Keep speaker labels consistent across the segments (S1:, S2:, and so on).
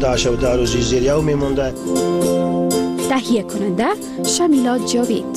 S1: داعش و داروزی زیر یو میمونده.
S2: تهیه کننده شمیلا جاوید.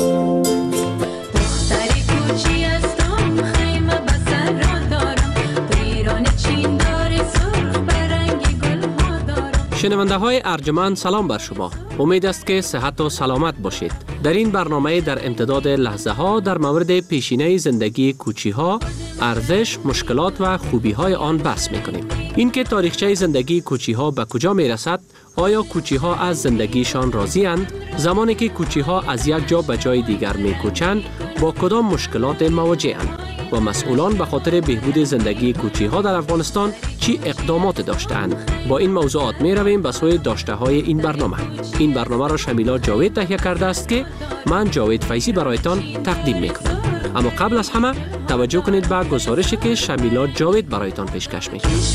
S3: شنونده های ارجمند سلام بر شما. امید است که صحت و سلامت باشید. در این برنامه در امتداد لحظه ها در مورد پیشینه زندگی کوچی ها، ارزش، مشکلات و خوبی های آن بحث میکنیم. این که تاریخچه زندگی کوچی ها به کجا می رسد، آیا کوچی ها از زندگیشان راضی اند؟ زمانی که کوچی ها از یک جا به جای دیگر می کوچند، با کدام مشکلات مواجه اند؟ و مسئولان به خاطر بهبود زندگی کوچی ها در افغانستان چی اقدامات داشته‌اند؟ با این موضوعات می رویم به سوی داشته های این برنامه. این برنامه را شمیلا جاوید تهیه کرده است که من جاوید فیضی برایتان تقدیم می کنم. اما قبل از همه توجه کنید به گزارشی که شمیلا جاوید برایتان پیشکش می کند.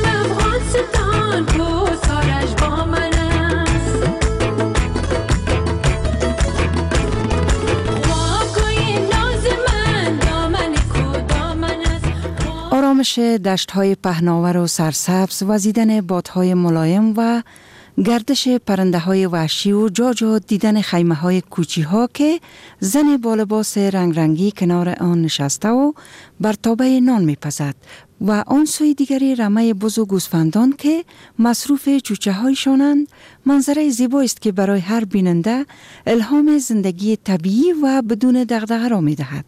S4: آرامش دشت‌های پهناور و سرسبز، وزیدن بادهای ملایم و گردش پرنده‌های وحشی و جا دیدن خیمه‌های کوچی‌ها که زن با لباس رنگ رنگی کنار آن نشسته و بر تابه نان می‌پزد و آن سوی دیگری رمه بز و گوسفندان که مصروف چوچه‌هایشانند، منظره زیبایی است که برای هر بیننده الهام زندگی طبیعی و بدون دغدغه را می‌دهد.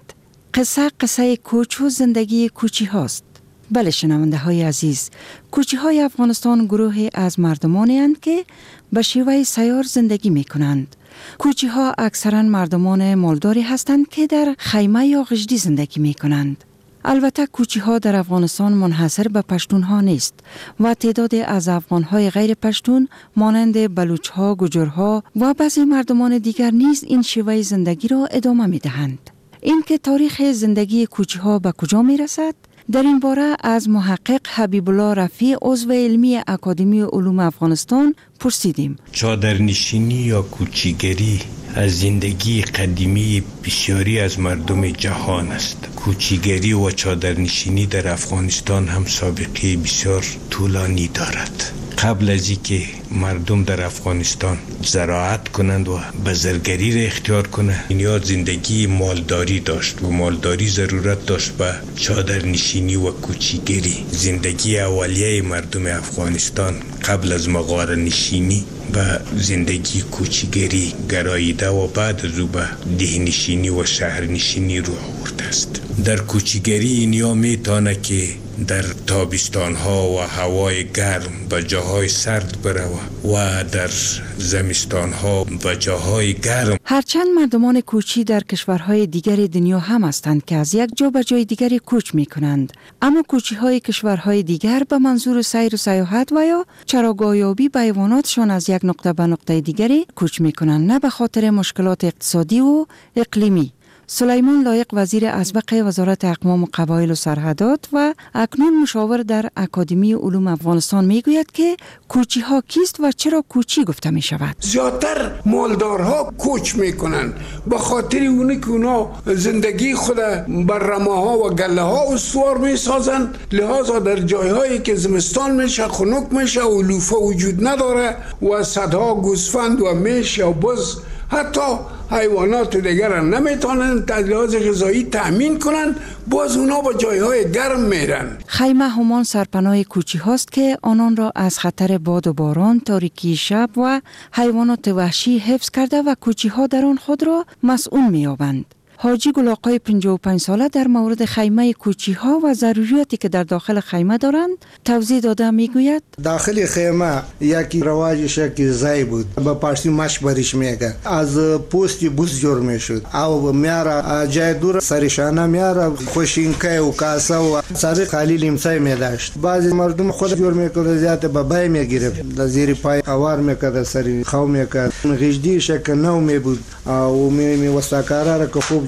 S4: قصه کوچ و زندگی کوچی هاست. بله شنونده های عزیز، کوچی های افغانستان گروهی از مردمانی هستند که به شیوه سیار زندگی می کنند. کوچی ها اکثرا مردمان مالداری هستند که در خیمه یا غجدی زندگی می کنند. البته کوچی ها در افغانستان منحصر به پشتون ها نیست و تعداد از افغان های غیر پشتون مانند بلوچ ها، گجر ها و بعضی مردمان دیگر نیز این شیوه زندگی را ادامه می دهند. این که تاریخ زندگی کوچی ها به کجا می رسد؟ در این باره از محقق حبیب الله رفیع عضو علمی اکادمی علوم افغانستان پرسیدیم.
S5: چادرنشینی یا کوچیگری از زندگی قدیمی بسیاری از مردم جهان است. کوچیگری و چادرنشینی در افغانستان هم سابقه بسیار طولانی دارد. قبل از اینکه مردم در افغانستان زراعت کنند و بزرگری را اختیار کنند، اینها زندگی مالداری داشت و مالداری ضرورت داشت به چادرنشینی و کوچیگری. زندگی اولیه مردم افغانستان قبل از مغاره نشینی به زندگی کوچیگری گراییده و بعد از او به دهنشینی و شهرنشینی رو آورده است. در کوچیگری اینها میتونه که در تابستان ها و هوای گرم به جاهای سرد بروه و در زمستان ها به جاهای گرم.
S4: هرچند مردمان کوچی در کشورهای دیگر دنیا هم هستند که از یک جا به جای دیگری کوچ می کنند، اما کوچی های کشورهای دیگر به منظور سیر و سیاحت و یا چراگاهیابی به حیواناتشان از یک نقطه به نقطه دیگری کوچ می کنند، نه به خاطر مشکلات اقتصادی و اقلیمی. سلیمان لایق وزیر اسبق وزارت اقوام و قبایل و سرحدات و اکنون مشاور در اکادمی علوم افغانستان میگوید که کوچی ها کیست و چرا کوچی گفته می شود؟
S6: زیادتر مالدارها کوچ میکنن به خاطر اونی که اونا زندگی خود بر رماها و گله ها استوار میسازن، لحاظا در جایهایی که زمستان میشه خنک میشه و علوفه وجود نداره و صدها گوسفند و میش یا بز حتی حیوانات دیگر نمیتونن لحاظ غذایی تأمین کنن، باز اونا با جایهای گرم میرن.
S4: خیمه همان سرپناه کوچی هاست که آنان را از خطر باد و باران، تاریکی شب و حیوانات وحشی حفظ کرده و کوچی ها در آن خود را مسئول می‌یابند. حاجی گلاقای 55 ساله در مورد خیمه کوچی ها و ضروریاتی که در داخل خیمه دارند توضیح داده میگوید.
S7: داخل خیمه یکی رواجش یکی زای بود، با پاشتی مش بریش میگه، از پوستی بوس جور میشد او میاره جای دور سرشانه میاره خوشینکه و کاسه و سر خالی لیمسای میداشت. بعضی مردم خود جور میکنه زیاده بابای میگیره در زیر پای اوار میکرد سری خو میکرد غجدی شک نو می بود او می وساکارا که خوب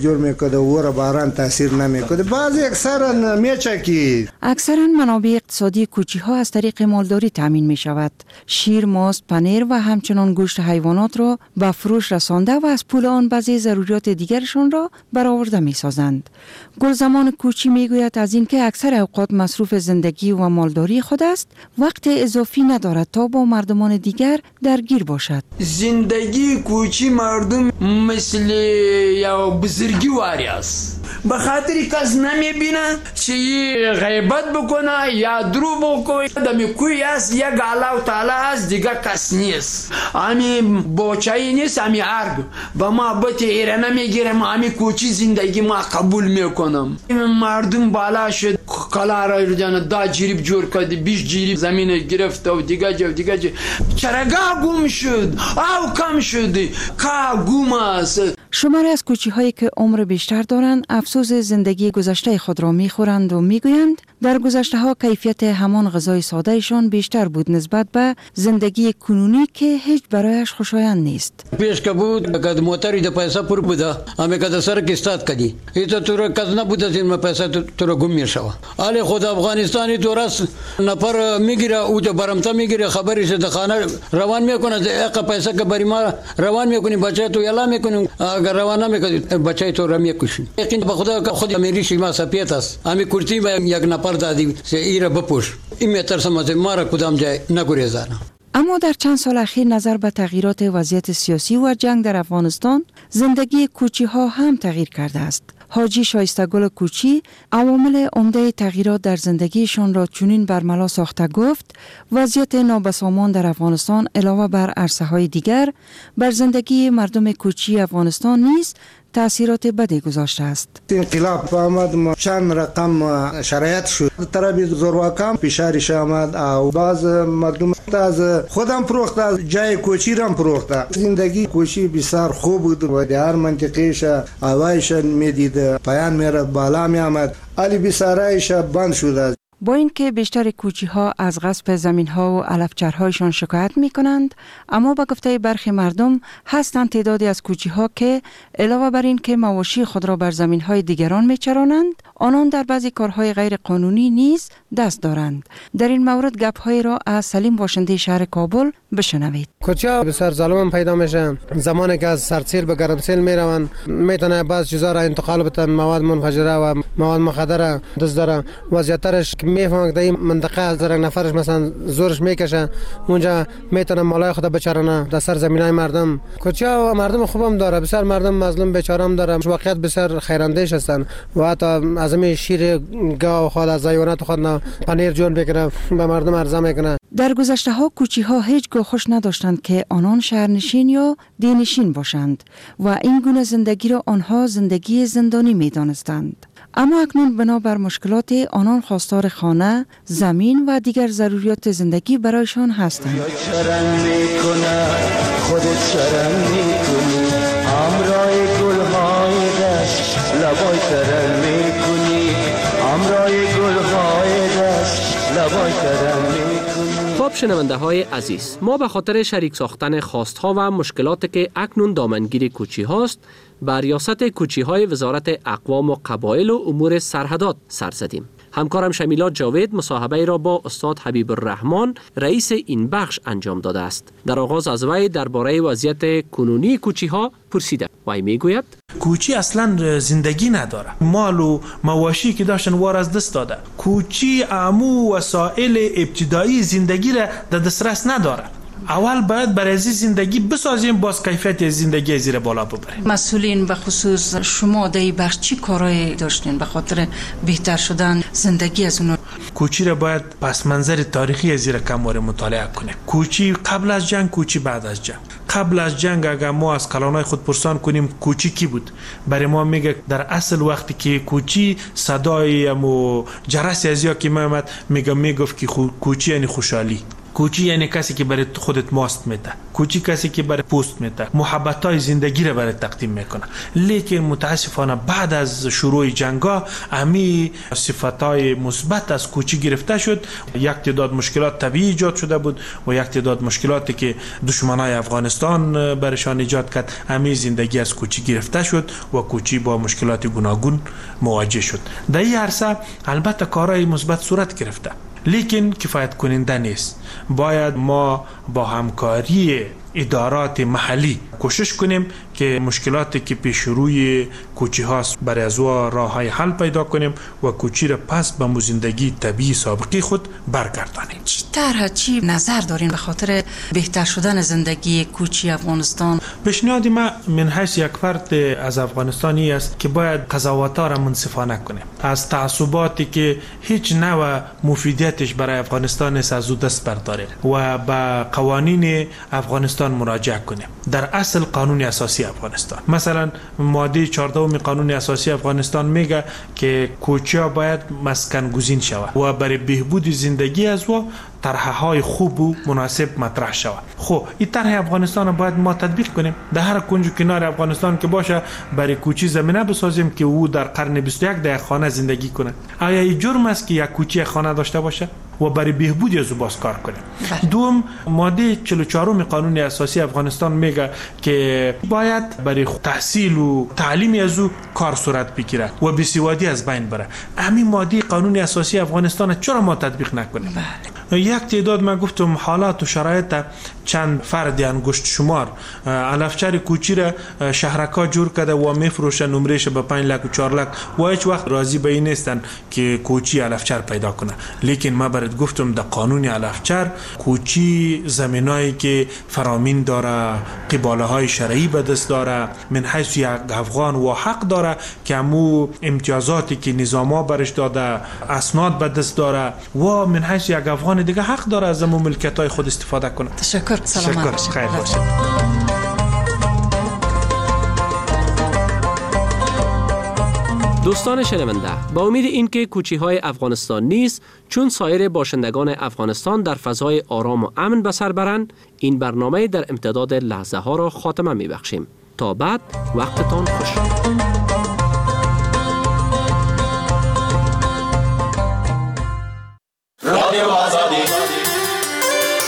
S7: جور میکده و باران تاثیر نمیکده. بعضی اکثرا میچکی.
S4: اکثرا منابع اقتصادی کوچی ها از طریق مالداری تامین می شود. شیر، ماست، پنیر و همچنان گوشت حیوانات را به فروش رسانده و از پول آن بعضی ضروریات دیگرشان را برآورده می سازند. گلزمان کوچی می گوید از اینکه اکثر اوقات مصروف زندگی و مالداری خود است، وقت اضافی ندارد تا با مردمان دیگر درگیر باشد.
S6: زندگی کوچی مردم مثل یا بزرگی واری است. به خاطر کس نمیبینه چه غیبت بکنه یا درو بکنه. دمی کوی است یک الله تعالی است، دیگه کس نیست. امی بوچایی نیست، امی ارگ و ما بطی ایره نمیگیرم. امی کوچی زندگی ما قبول میکنم. مردم بالا شد کلا را دا جریب جور کردی، 20 جریب زمین گرفت و دیگه چرگاه گم شد او کم شد که گم است.
S4: شماری از کوچی هایی که عمر بیشتر دارند افسوس زندگی گذشته خود را میخورند و میگویند در گذشته ها کیفیت همان غذای ساده ایشان بیشتر بود نسبت به زندگی کنونی که هیچ برایش خوشایند نیست.
S8: پیش که بود که موتری ده پیسه پر بوده اما که ده سر کستاد کدی ایتا تو را کز نبوده زین پیسه تو را گم میشوه. آلی خود افغانستانی تو راست نفر میگیره او جا برمتا میگیره خبریش ده خانه روان میکنه اقا پیسه که بری ما روان میکنی بچه تو یلا میکنی اگر روان نمیکنی بچه تو را میکشی. یقین به خدا که خود امیریشی ما سپیت است امی کرتی ما یک نفر دادی سه ایره بپوش این میترسم از ما را کدام جای نگریزانم.
S4: اما در چند سال اخیر نظر به تغییرات وضعیت سیاسی و جنگ در افغانستان زندگی کوچی ها هم تغییر کرده است. حاجی شایستگل کوچی عوامل عمده تغییرات در زندگیشان را چنین برملا ساخته گفت وضعیت نابسامان در افغانستان علاوه بر عرصه های دیگر بر زندگی مردم کوچی افغانستان نیز تأثیرات بدی گذاشته است.
S7: انقلاب آمد چند رقم شرایط شد طرف زورواکم پیشارش آمد و بعض مردم از خودم پروخته از جای کوچی رم پروخته. زندگی کوچی بسیار خوب بود و در هر منطقهش هوایش میدید پایان میره بالا می آمد علی بسارایش بند شده.
S4: با اینکه بیشتر کوچی ها از غصب زمین ها و علفچرهایشان شکایت می کنند، اما با گفته برخی مردم هستند تعدادی از کوچی ها که علاوه بر این که مواشی خود را بر زمین های دیگران می چرانند، آنان در بعضی کارهای غیر قانونی نیز دست دارند. در این مورد گپ های را از سلیم باشنده شهر کابل بشنوید.
S9: کوچی ها بسیار ظالم پیدا میشن. زمانی که از سردسیل به گرمسیل می روند میتونه بعض چیزا را انتقال بدن، مواد منفجره و مواد مخدر دست داره. وضعیتش میفهمم که این منطقه از در نفرش مثلا زورش میکشه اونجا میتونه مالای خود بچرانه در سر زمینای مردم. کوچی ها مردم خوبم داره، بسیار مردم مظلوم بیچاره‌ام داره. واقعیت بسیار خیراندیش هستن و حتی از این شیر گاو خود از حیوانات خود پنیر جون بکنه به مردم عرضه میکنه.
S4: در گذشته ها کوچی ها هیچگاه خوش نداشتند که آنان شهرنشین یا دینشین باشند و این گونه زندگی را آنها زندگی زندانی میدانستند. اما اکنون بنابر مشکلات آنان خواستار خانه، زمین و دیگر ضروریات زندگی برایشان هستند.
S3: خب شنونده های عزیز، ما به خاطر شریک ساختن خواستها و مشکلات که اکنون دامنگیر کوچی هاست بر ریاست کوچی های وزارت اقوام و قبایل و امور سرحدات سر زدیم. همکارم شمیلا جاوید مصاحبه را با استاد حبیب الرحمن رئیس این بخش انجام داده است. در آغاز از وی درباره وضعیت کنونی کوچی ها پرسیده. وی میگوید
S10: کوچی اصلا زندگی نداره. مال و مواشی که داشتن وار از دست داده. کوچی عمو وسایل ابتدایی زندگی را در دسترس نداره. اول باید برای زندگی بسازیم باز کیفیت زندگی زیر بالا ببریم.
S4: مسئولین به خصوص شما در این بخش چی کارایی داشتین به خاطر بهتر شدن زندگی از اون؟
S10: کوچی را باید پس منظر تاریخی زیر کموار مطالعه کنیم. کوچی قبل از جنگ، کوچی بعد از جنگ. قبل از جنگ اگر ما از کلانای خود پرسان کنیم کوچی کی بود، برای ما میگه در اصل وقتی که کوچی صدای و جرس از یا که میگفت که کوچی یعنی خوشحالی. کوچی یعنی کسی که برای خودت ماست میده، کوچی کسی که برای پوست میده، محبتای زندگی را برای تقدیم میکنه. لیکن متاسفانه بعد از شروع جنگا امی صفاتای مثبت از کوچی گرفته شد. یک تعداد مشکلات طبیعی ایجاد شده بود و یک تعداد مشکلاتی که دشمنای افغانستان برشان ایجاد کرد، امی زندگی از کوچی گرفته شد و کوچی با مشکلات گوناگون مواجه شد. در این عرصه البته کارهای مثبت صورت گرفته، لیکن کفایت کننده نیست. باید ما با همکاری ادارات محلی کوشش کنیم که مشکلاتی که پیش روی کوچی هاست برای از راه های حل پیدا کنیم و کوچی را پس به زندگی طبیعی سابقی خود برگردانیم.
S4: چی طرح چی نظر دارین به خاطر بهتر شدن زندگی کوچی افغانستان؟
S10: پیشنهاد من من حیث یک فرد از افغانستانی است که باید قضاوت‌ها را منصفانه کنیم. از تعصباتی که هیچ نوع مفیدیتش برای افغانستان است از او دست برداریم و به قوانین افغانستان مراجعه کنیم. در اصل قانون اساسی افغانستان، مثلا ماده 14 قانون اساسی افغانستان میگه که کوچیا باید مسکن گزین شود و برای بهبود زندگی از او طرح‌های خوب و مناسب مطرح شود. خب این طرح افغانستان باید ما تطبیق کنیم. در هر کنج و کنار افغانستان که باشه برای کوچی زمینه بسازیم که او در قرن 21 در خانه زندگی کنه. آیا این جرم است که یک کوچی خانه داشته باشه؟ و برای بهبود از او باز کار کنیم. دوم، ماده 44 قانون اساسی افغانستان میگه که باید برای تحصیل و تعلیم از او کار صورت بگیره و بیسوادی از بین بره. همین ماده قانون اساسی افغانستان چرا ما تطبیق نکنیم؟ یک تعداد من گفتم حالات و شرایط چند فرد انگشت شمار علفچر کوچی را شهرکا جور کرده و میفروشن، نمرهش به 5 لک و 4 لک و هیچ وقت راضی به این نیستن که کوچی علفچر پیدا کنه. لیکن ما برات گفتم در قانون علفچر کوچی زمینایی که فرامین داره، قباله های شرعی به دست داره، من حیث یک افغان و حق داره که همو امتیازاتی که نظاما برش داده اسناد به دست داره و من حیث یک افغان دیگه حق داره از همو ملکیت های خود استفاده کنه.
S4: تشکر. سلامت باشید.
S10: خیر باشید.
S3: دوستان شنونده، با امید اینکه کوچی های افغانستان نیز چون سایر باشندگان افغانستان در فضای آرام و امن به سر برند، این برنامه در امتداد لحظه ها را خاتمه می بخشیم. تا بعد، وقتتان خوش.